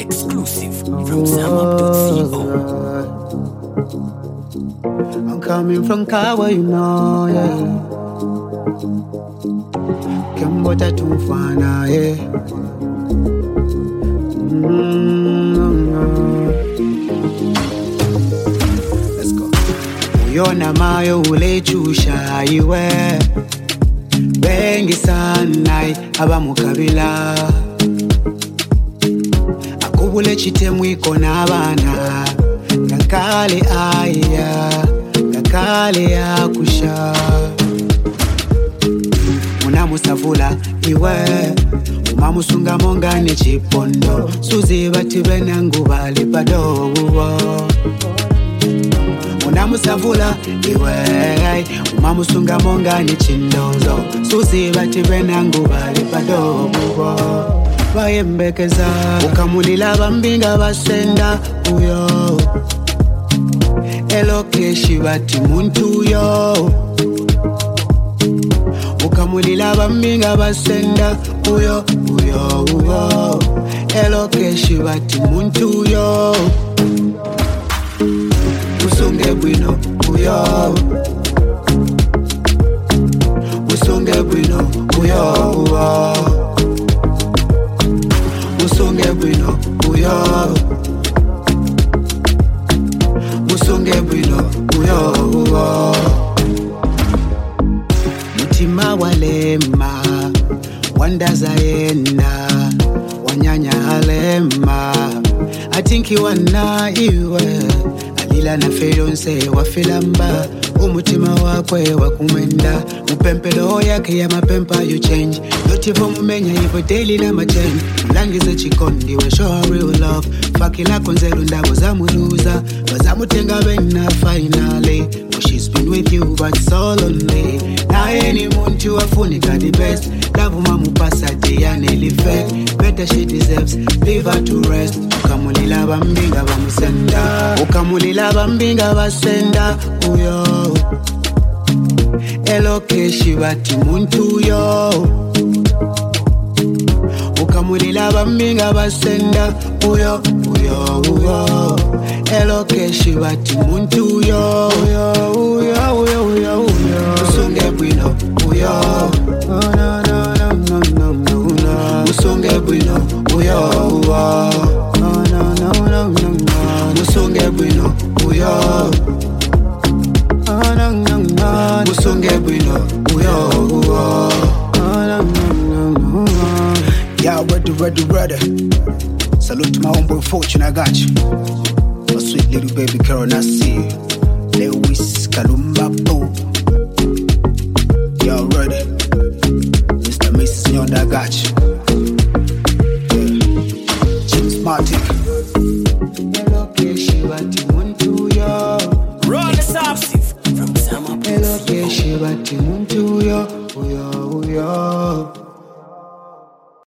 Exclusive from SamUp.co. I'm coming from Kawa, you know, yeah. Kembota tumfana, yeah. Let's go. Uyona mayo ulechusha iwe bengi sanai abamukabila akubule chitemu iko n'abana ngakale aya ngakale yakusha munamusavula iwe umamusunga mongane chipondo suzi bati benangu bali padobubo munamusavula iwe umamusunga mongane chindozo suzi bati benangu bali padobubo bayembekeza ukamulila bambinga basenda uyo elokeshi bati muntu yo ukamulila bambinga basenda uyo elokeshi bati muntu yo usunge bwino uyo usunge bwino uyo usunge bwino uyo usunge bwino uyo mutima walema wandaza yena wanyanya halema atinki wana iwe alila na feyonse wafilamba umutima wakwe wakumenda mupempelo yake ya mapempa you change notivo mumenya ivo daily na machange mulangize chikondi we show her real love fakila konzelu ndabo zamuluza bazamutenga bena finally but she's been with you but it's all only na any muntu wafunika the best love mamupasa jiyane life better she deserves leave her to rest ukamulila bambinga bamusenda ukamulila bambinga basenda uyo elokeshi bati muntu yo ukamulila bambinga basenda uyo elokeshi bati muntu yo usunge bwino uyo usunge bwino uyo usunge bwino uyo usunge bwino uyo Yeah, ready. Salute to my homeboy Fortune, I got you. My sweet little baby girl, I see you. Lewis Kalumba Po. Y'all ready? Mr. Mrs. Nyon, I got you. Yeah. James Martin. elokeshi bati muntu yo Roll the substance from SamUp.co. elokeshi bati muntu